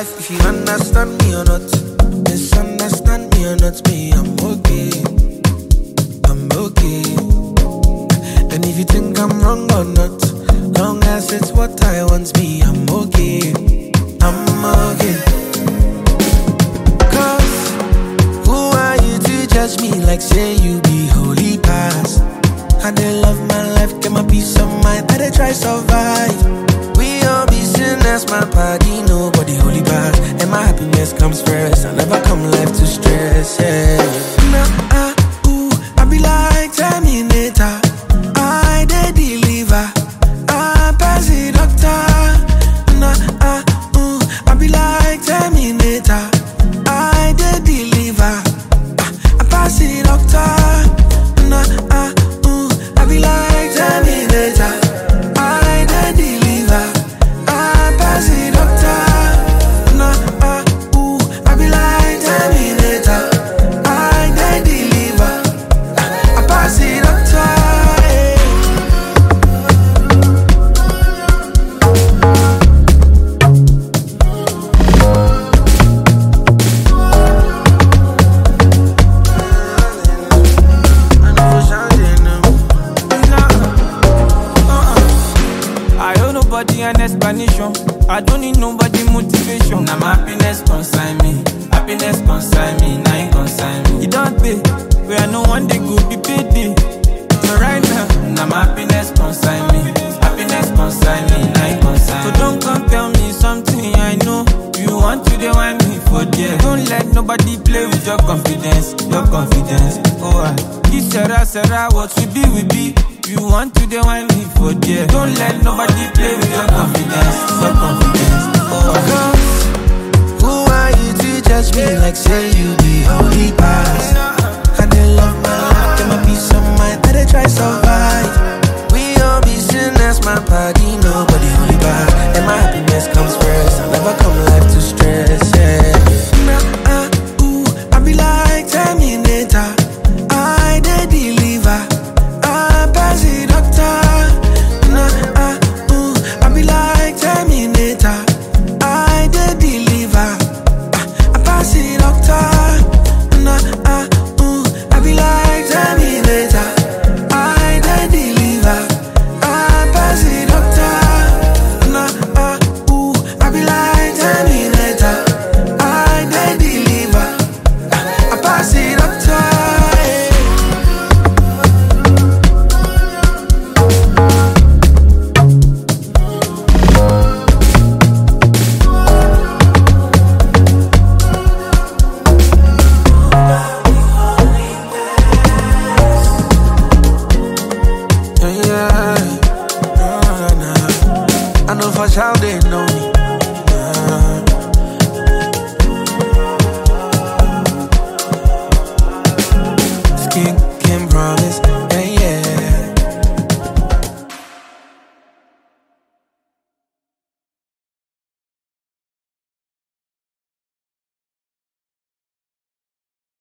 life if you understand me or not. Misunderstand me or not, me, I'm okay. I'm okay. And if you think I'm wrong or not, long as it's what I want, me, I'm okay. I'm okay. Cause who are you to judge me like say you be holy past? I dey love my life, get my peace of mind, I dey try survive. We all be sinners, my body, nobody holy past. And my happiness comes first, I never come life to stress, yeah. Nah, I be like Terminator, I dey deliver, I pass the doctor. Nah, I be like Terminator, I dey deliver, I pass the doctor. Nah, I be like Terminator, I dey deliver, I pass the doctor. Nah, I be like Terminator, I dey deliver, I pass the doctor. I owe nobody an explanation. I don't need nobody motivation. Now my happiness consign me. Happiness consign me. Now you consign me. You don't pay. Where no one day go be paid. So right now my happiness consign me. Happiness consign me. Now you consign me. So don't come tell me something I know. You want to dey want me for there. Don't let nobody play with your confidence. Your confidence. Oh, this Sarah, what we be. You want to dey want me for there. Don't let nobody play with your confidence. Your confidence. Oh,